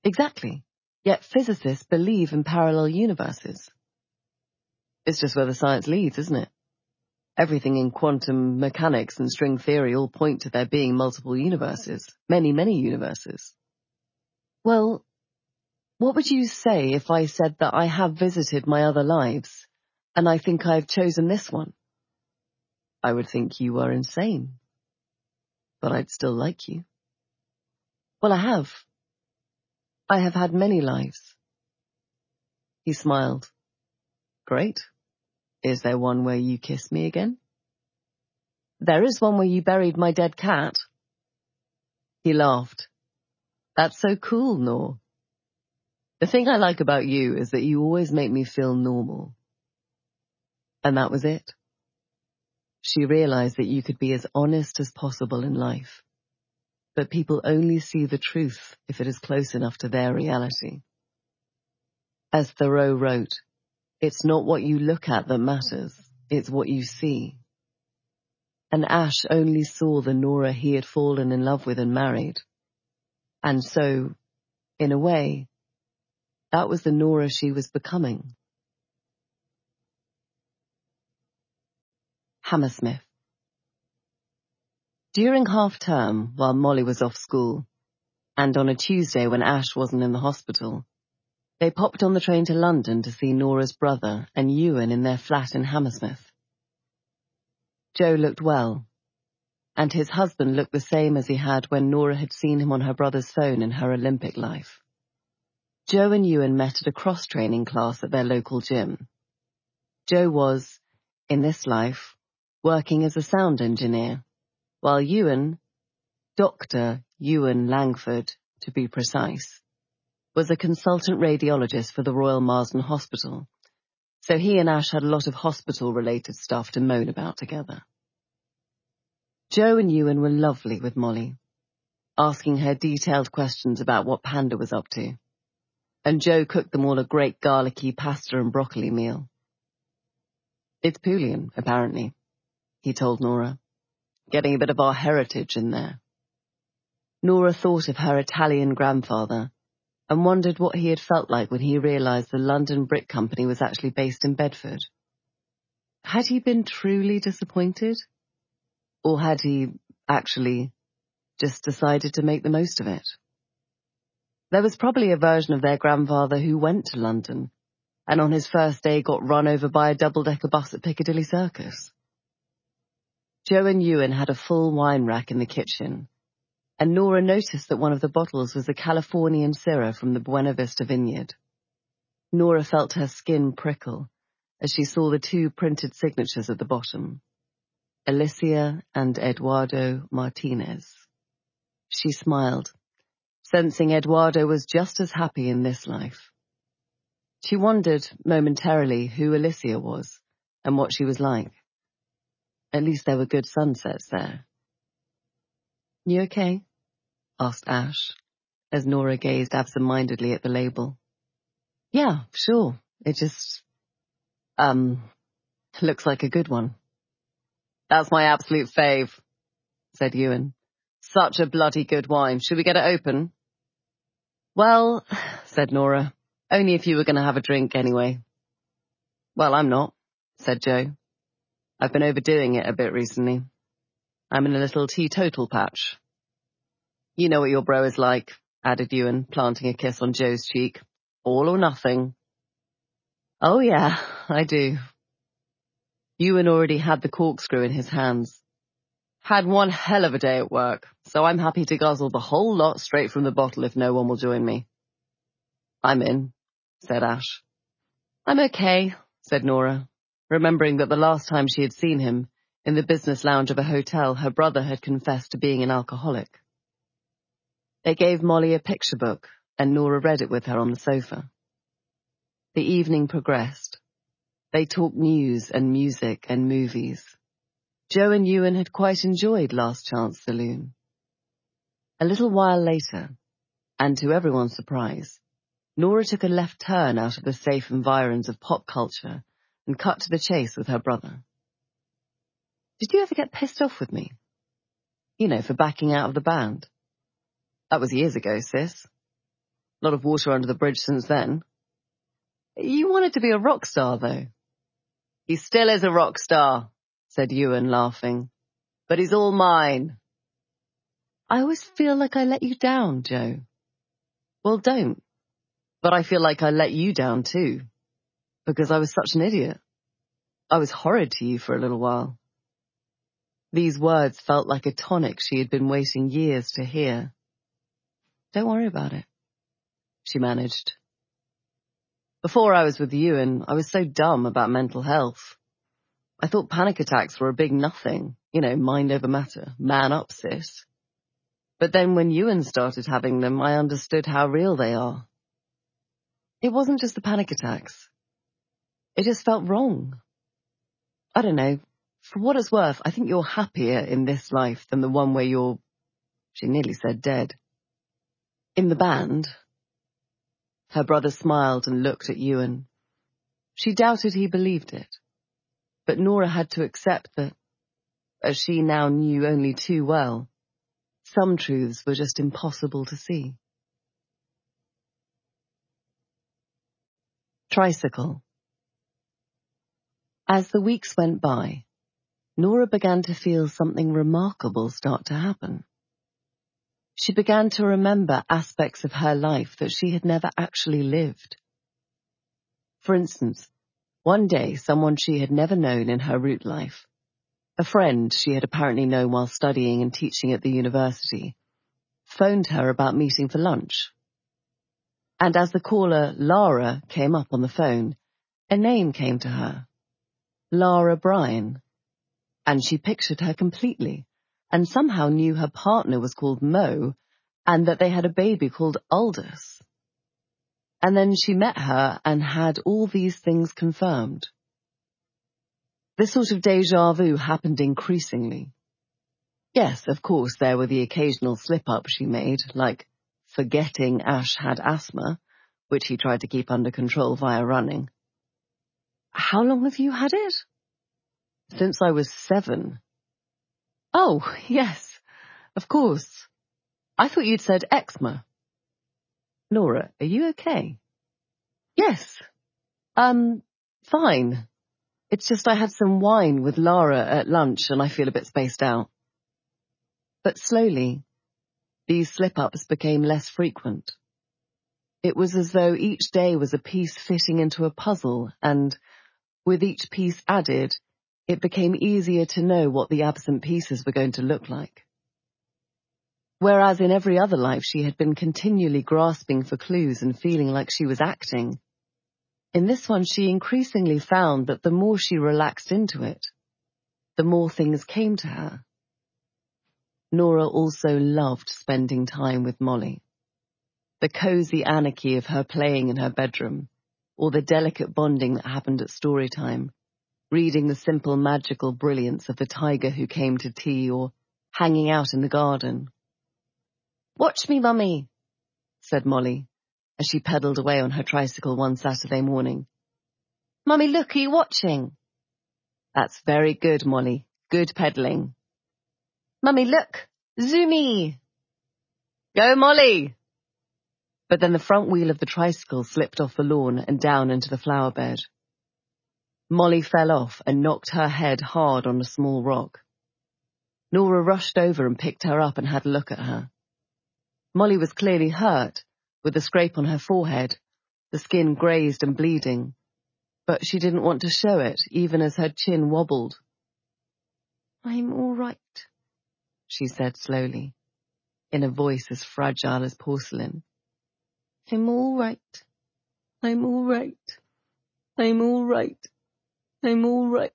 Exactly. Yet physicists believe in parallel universes. It's just where the science leads, isn't it? Everything in quantum mechanics and string theory all point to there being multiple universes. Many, many universes. Well, what would you say if I said that I have visited my other lives, and I think I've chosen this one? I would think you were insane. But I'd still like you. Well, I have. I have had many lives. He smiled. Great. Is there one where you kiss me again? There is one where you buried my dead cat. He laughed. That's so cool, Noor. The thing I like about you is that you always make me feel normal. And that was it. She realized that you could be as honest as possible in life. But people only see the truth if it is close enough to their reality. As Thoreau wrote, it's not what you look at that matters, it's what you see. And Ash only saw the Nora he had fallen in love with and married. And so, in a way, that was the Nora she was becoming. Hammersmith. During half-term, while Molly was off school, and on a Tuesday when Ash wasn't in the hospital, they popped on the train to London to see Nora's brother and Ewan in their flat in Hammersmith. Joe looked well, and his husband looked the same as he had when Nora had seen him on her brother's phone in her Olympic life. Joe and Ewan met at a cross-training class at their local gym. Joe was, in this life, working as a sound engineer, while Ewan, Dr. Ewan Langford, to be precise, was a consultant radiologist for the Royal Marsden Hospital, so he and Ash had a lot of hospital-related stuff to moan about together. Joe and Ewan were lovely with Molly, asking her detailed questions about what Panda was up to, and Joe cooked them all a great garlicky pasta and broccoli meal. It's Pulian, apparently, he told Nora, getting a bit of our heritage in there. Nora thought of her Italian grandfather and wondered what he had felt like when he realized the London Brick Company was actually based in Bedford. Had he been truly disappointed? Or had he, actually, just decided to make the most of it? There was probably a version of their grandfather who went to London, and on his first day got run over by a double-decker bus at Piccadilly Circus. Joe and Ewan had a full wine rack in the kitchen, and Nora noticed that one of the bottles was a Californian Syrah from the Buena Vista vineyard. Nora felt her skin prickle as she saw the two printed signatures at the bottom, Alicia and Eduardo Martinez. She smiled, sensing Eduardo was just as happy in this life. She wondered, momentarily, who Alicia was and what she was like. At least there were good sunsets there. You okay? Asked Ash, as Nora gazed absent-mindedly at the label. Yeah, sure. It just, looks like a good one. That's my absolute fave, said Ewan. Such a bloody good wine. Should we get it open? Well, said Nora, only if you were going to have a drink anyway. Well, I'm not, said Joe. I've been overdoing it a bit recently. I'm in a little teetotal patch. You know what your bro is like, added Ewan, planting a kiss on Joe's cheek. All or nothing. Oh yeah, I do. Ewan already had the corkscrew in his hands. Had one hell of a day at work, so I'm happy to guzzle the whole lot straight from the bottle if no one will join me. I'm in, said Ash. I'm okay, said Nora, remembering that the last time she had seen him, in the business lounge of a hotel, her brother had confessed to being an alcoholic. They gave Molly a picture book, and Nora read it with her on the sofa. The evening progressed. They talked news and music and movies. Joe and Ewan had quite enjoyed Last Chance Saloon. A little while later, and to everyone's surprise, Nora took a left turn out of the safe environs of pop culture and cut to the chase with her brother. Did you ever get pissed off with me? You know, for backing out of the band. That was years ago, sis. lot of water under the bridge since then. You wanted to be a rock star, though. He still is a rock star, said Ewan, laughing. But he's all mine. I always feel like I let you down, Joe. Well, don't. But I feel like I let you down, too. Because I was such an idiot. I was horrid to you for a little while. These words felt like a tonic she had been waiting years to hear. Don't worry about it, she managed. Before I was with Ewan, I was so dumb about mental health. I thought panic attacks were a big nothing. Mind over matter. Man up, sis. But then when Ewan started having them, I understood how real they are. It wasn't just the panic attacks. It just felt wrong. I don't know. For what it's worth, I think you're happier in this life than the one where you're, she nearly said dead. In the band. Her brother smiled and looked at Ewan. She doubted he believed it. But Nora had to accept that, as she now knew only too well, some truths were just impossible to see. Tricycle. As the weeks went by, Nora began to feel something remarkable start to happen. She began to remember aspects of her life that she had never actually lived. For instance, one day someone she had never known in her root life, a friend she had apparently known while studying and teaching at the university, phoned her about meeting for lunch. And as the caller, Lara, came up on the phone, a name came to her. Lara Bryan. And she pictured her completely, and somehow knew her partner was called Mo, and that they had a baby called Aldous. And then she met her and had all these things confirmed. This sort of déjà vu happened increasingly. Yes, of course, there were the occasional slip-ups she made, like forgetting Ash had asthma, which he tried to keep under control via running. How long have you had it? Since I was 7. Oh, yes, of course. I thought you'd said eczema. Nora, are you okay? Yes. Fine. It's just I had some wine with Lara at lunch and I feel a bit spaced out. But slowly, these slip-ups became less frequent. It was as though each day was a piece fitting into a puzzle, and, with each piece added, it became easier to know what the absent pieces were going to look like. Whereas in every other life she had been continually grasping for clues and feeling like she was acting, in this one she increasingly found that the more she relaxed into it, the more things came to her. Nora also loved spending time with Molly. The cozy anarchy of her playing in her bedroom, or the delicate bonding that happened at story time, reading the simple magical brilliance of the tiger who came to tea, or hanging out in the garden. "Watch me, Mummy," said Molly, as she pedalled away on her tricycle one Saturday morning. "Mummy, look, are you watching?" "That's very good, Molly. Good peddling." "Mummy, look! Zoomy!" "Go, Molly!" But then the front wheel of the tricycle slipped off the lawn and down into the flower bed. Molly fell off and knocked her head hard on a small rock. Nora rushed over and picked her up and had a look at her. Molly was clearly hurt, with a scrape on her forehead, the skin grazed and bleeding, but she didn't want to show it, even as her chin wobbled. "I'm all right," she said slowly, in a voice as fragile as porcelain. "I'm all right. I'm all right. I'm all right. I'm all right."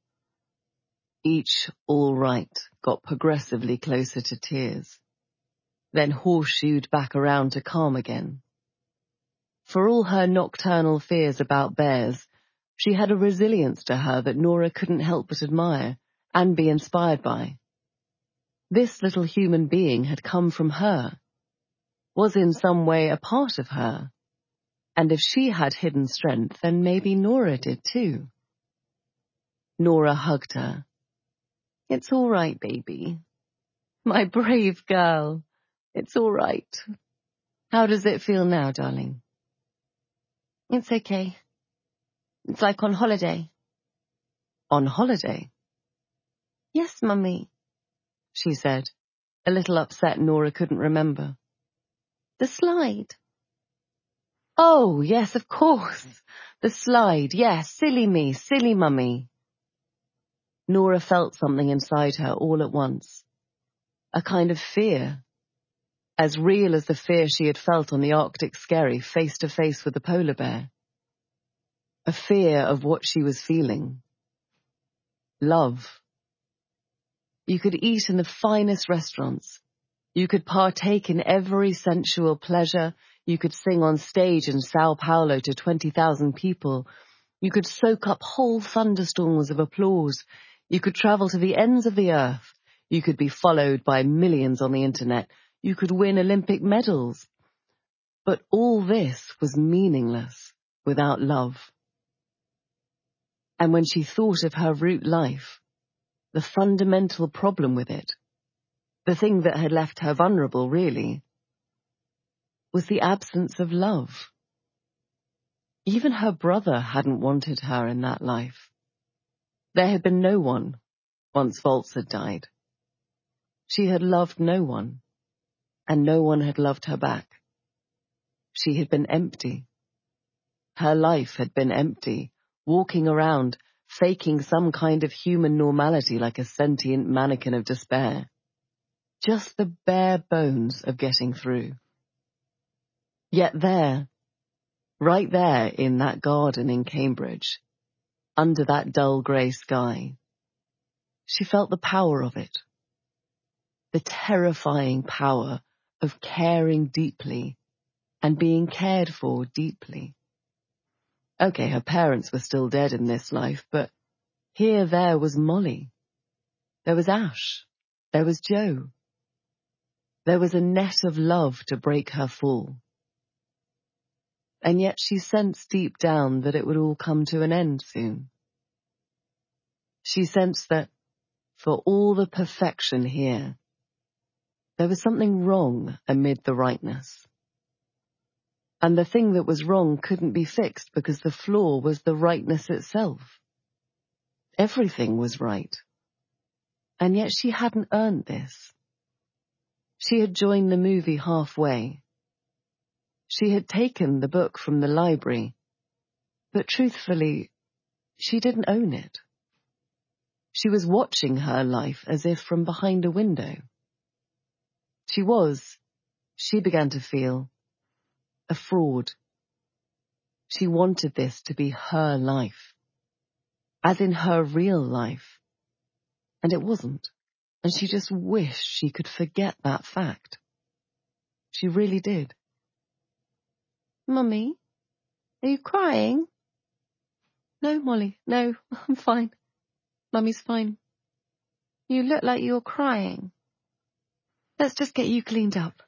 Each all right got progressively closer to tears, then horseshoed back around to calm again. For all her nocturnal fears about bears, she had a resilience to her that Nora couldn't help but admire and be inspired by. This little human being had come from her, was in some way a part of her, and if she had hidden strength, then maybe Nora did too. Nora hugged her. "It's all right, baby. My brave girl. It's all right." How does it feel now, darling? It's okay. It's like on holiday. On holiday? Yes, Mummy, she said, a little upset Nora couldn't remember. The slide. Oh, yes, of course. The slide, yes, silly me, silly Mummy. Nora felt something inside her all at once. A kind of fear. As real as the fear she had felt on the Arctic Skerry face to face with the polar bear. A fear of what she was feeling. Love. You could eat in the finest restaurants. You could partake in every sensual pleasure. You could sing on stage in Sao Paulo to 20,000 people. You could soak up whole thunderstorms of applause. You could travel to the ends of the earth. You could be followed by millions on the internet. You could win Olympic medals. But all this was meaningless without love. And when she thought of her root life, the fundamental problem with it, the thing that had left her vulnerable, really, was the absence of love. Even her brother hadn't wanted her in that life. There had been no one, once Waltz had died. She had loved no one, and no one had loved her back. She had been empty. Her life had been empty, walking around, faking some kind of human normality like a sentient mannequin of despair. Just the bare bones of getting through. Yet there, right there in that garden in Cambridge, under that dull grey sky, she felt the power of it. The terrifying power of caring deeply and being cared for deeply. Okay, her parents were still dead in this life, but here there was Molly. There was Ash. There was Joe. There was a net of love to break her fall. And yet she sensed deep down that it would all come to an end soon. She sensed that, for all the perfection here, there was something wrong amid the rightness. And the thing that was wrong couldn't be fixed because the flaw was the rightness itself. Everything was right. And yet she hadn't earned this. She had joined the movie halfway. She had taken the book from the library, but truthfully, she didn't own it. She was watching her life as if from behind a window. She began to feel, a fraud. She wanted this to be her life, as in her real life. And it wasn't, and she just wished she could forget that fact. She really did. Mummy, are you crying? No, Molly, no, I'm fine. Mummy's fine. You look like you're crying. Let's just get you cleaned up.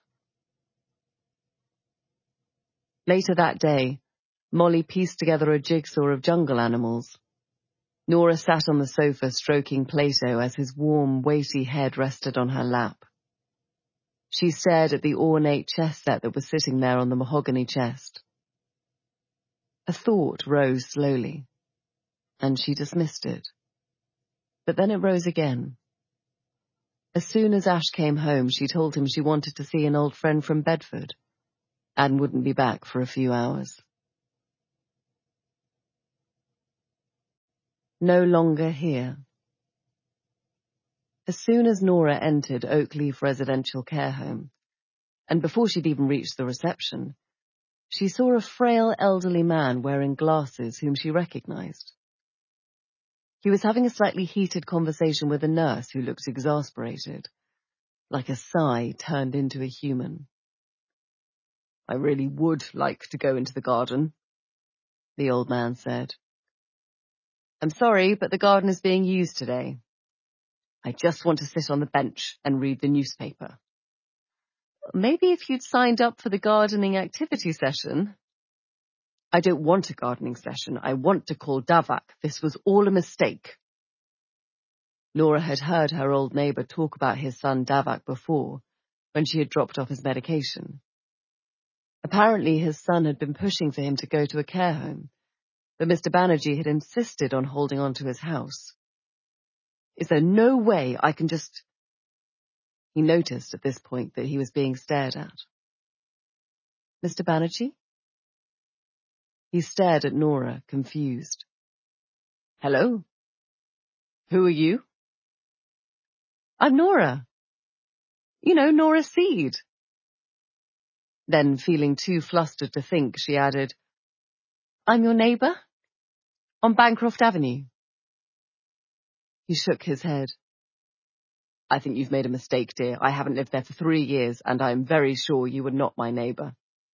Later that day, Molly pieced together a jigsaw of jungle animals. Nora sat on the sofa stroking Plato as his warm, weighty head rested on her lap. She stared at the ornate chess set that was sitting there on the mahogany chest. A thought rose slowly, and she dismissed it. But then it rose again. As soon as Ash came home, she told him she wanted to see an old friend from Bedford, and wouldn't be back for a few hours. No longer here. As soon as Nora entered Oakleaf Residential Care Home, and before she'd even reached the reception, she saw a frail elderly man wearing glasses whom she recognized. He was having a slightly heated conversation with a nurse who looked exasperated, like a sigh turned into a human. "I really would like to go into the garden," the old man said. "I'm sorry, but the garden is being used today. I just want to sit on the bench and read the newspaper." "Maybe if you'd signed up for the gardening activity session." "I don't want a gardening session. I want to call Davak. This was all a mistake." Nora had heard her old neighbour talk about his son Davak before, when she had dropped off his medication. Apparently his son had been pushing for him to go to a care home, but Mr. Banerjee had insisted on holding on to his house. Is there no way I can just... He noticed at this point that he was being stared at. Mr. Banerjee? He stared at Nora, confused. Hello? Who are you? I'm Nora. You know, Nora Seed. Then, feeling too flustered to think, she added, I'm your neighbour? On Bancroft Avenue. He shook his head. I think you've made a mistake, dear. I haven't lived there for 3 years, and I'm very sure you were not my neighbour.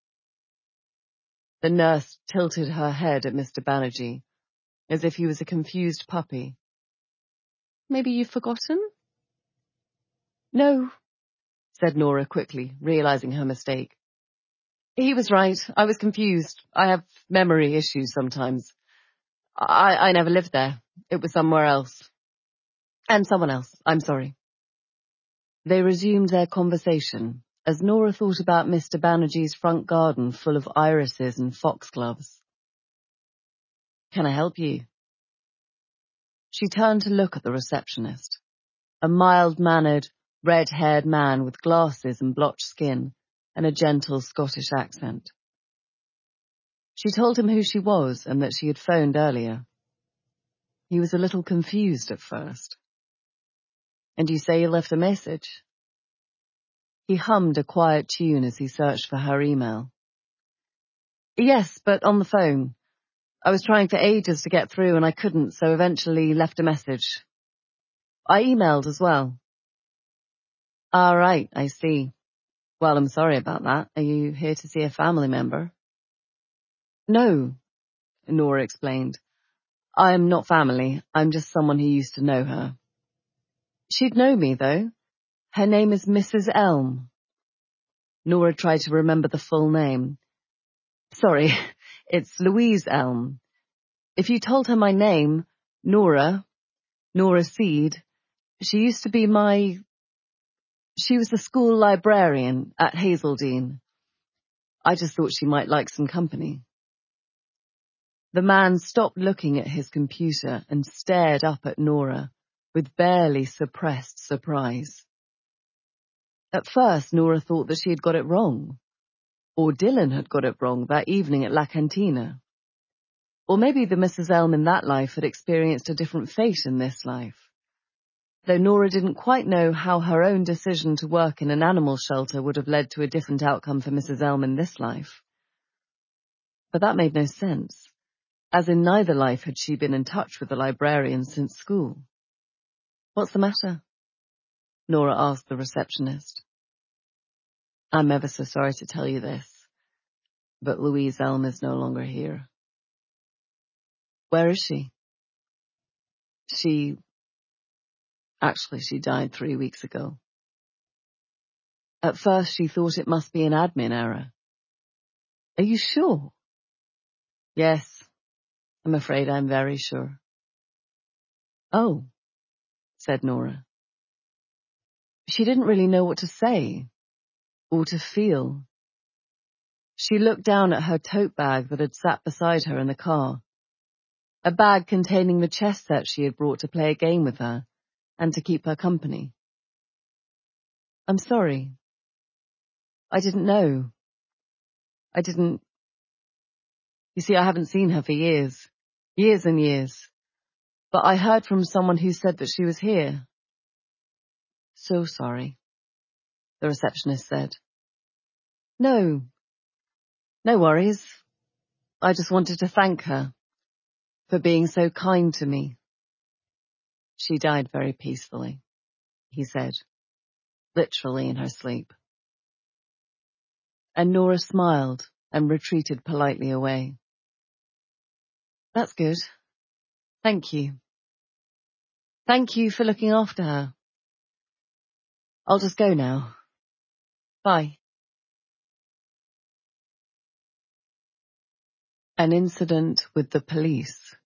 The nurse tilted her head at Mr. Banerjee, as if he was a confused puppy. Maybe you've forgotten? No, said Nora quickly, realising her mistake. He was right. I was confused. I have memory issues sometimes. I never lived there. It was somewhere else. And someone else. I'm sorry. They resumed their conversation, as Nora thought about Mr. Banerjee's front garden full of irises and foxgloves. Can I help you? She turned to look at the receptionist, a mild-mannered, red-haired man with glasses and blotched skin and a gentle Scottish accent. She told him who she was and that she had phoned earlier. He was a little confused at first. And you say you left a message? He hummed a quiet tune as he searched for her email. Yes, but on the phone. I was trying for ages to get through and I couldn't, so eventually left a message. I emailed as well. Ah, right, I see. Well, I'm sorry about that. Are you here to see a family member? No, Nora explained. I'm not family. I'm just someone who used to know her. She'd know me, though. Her name is Mrs. Elm. Nora tried to remember the full name. Sorry, it's Louise Elm. If you told her my name, Nora Seed, she used to be she was the school librarian at Hazeldene. I just thought she might like some company. The man stopped looking at his computer and stared up at Nora with barely suppressed surprise. At first, Nora thought that she had got it wrong. Or Dylan had got it wrong that evening at La Cantina. Or maybe the Mrs. Elm in that life had experienced a different fate in this life. Though Nora didn't quite know how her own decision to work in an animal shelter would have led to a different outcome for Mrs. Elm in this life. But that made no sense, as in neither life had she been in touch with the librarian since school. What's the matter? Nora asked the receptionist. I'm ever so sorry to tell you this, but Louise Elm is no longer here. Where is she? Actually, she died 3 weeks ago. At first, she thought it must be an admin error. Are you sure? Yes, I'm afraid I'm very sure. Oh, said Nora. She didn't really know what to say, or to feel. She looked down at her tote bag that had sat beside her in the car, a bag containing the chess set she had brought to play a game with her, and to keep her company. I'm sorry. I didn't know. You see, I haven't seen her for years. Years and years. But I heard from someone who said that she was here. So sorry, the receptionist said. No worries. I just wanted to thank her for being so kind to me. She died very peacefully, he said, literally in her sleep. And Nora smiled and retreated politely away. That's good. Thank you. Thank you for looking after her. I'll just go now. Bye. An incident with the police.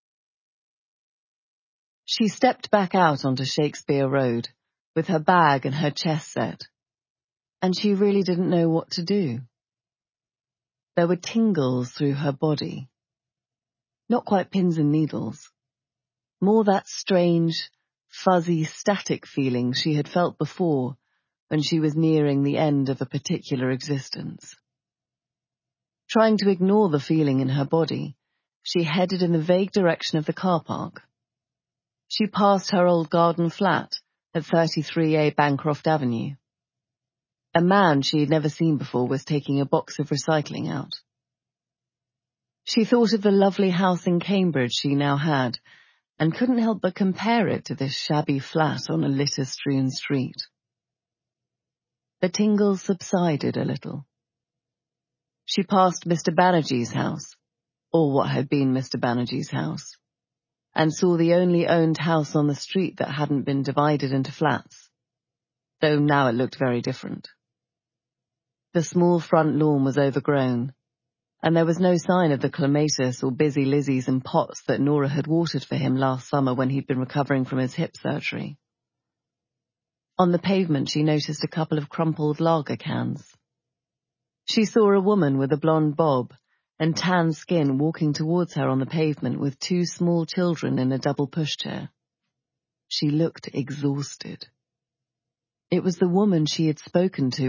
She stepped back out onto Shakespeare Road with her bag and her chess set, and she really didn't know what to do. There were tingles through her body. Not quite pins and needles. More that strange, fuzzy, static feeling she had felt before when she was nearing the end of a particular existence. Trying to ignore the feeling in her body, she headed in the vague direction of the car park. She passed her old garden flat at 33A Bancroft Avenue. A man she had never seen before was taking a box of recycling out. She thought of the lovely house in Cambridge she now had, and couldn't help but compare it to this shabby flat on a litter-strewn street. The tingles subsided a little. She passed Mr. Banerjee's house, or what had been Mr. Banerjee's house, and saw the only owned house on the street that hadn't been divided into flats, though now it looked very different. The small front lawn was overgrown, and there was no sign of the clematis or busy lizzies and pots that Nora had watered for him last summer when he'd been recovering from his hip surgery. On the pavement she noticed a couple of crumpled lager cans. She saw a woman with a blonde bob and tan skin walking towards her on the pavement with two small children in a double pushchair. She looked exhausted. It was the woman she had spoken to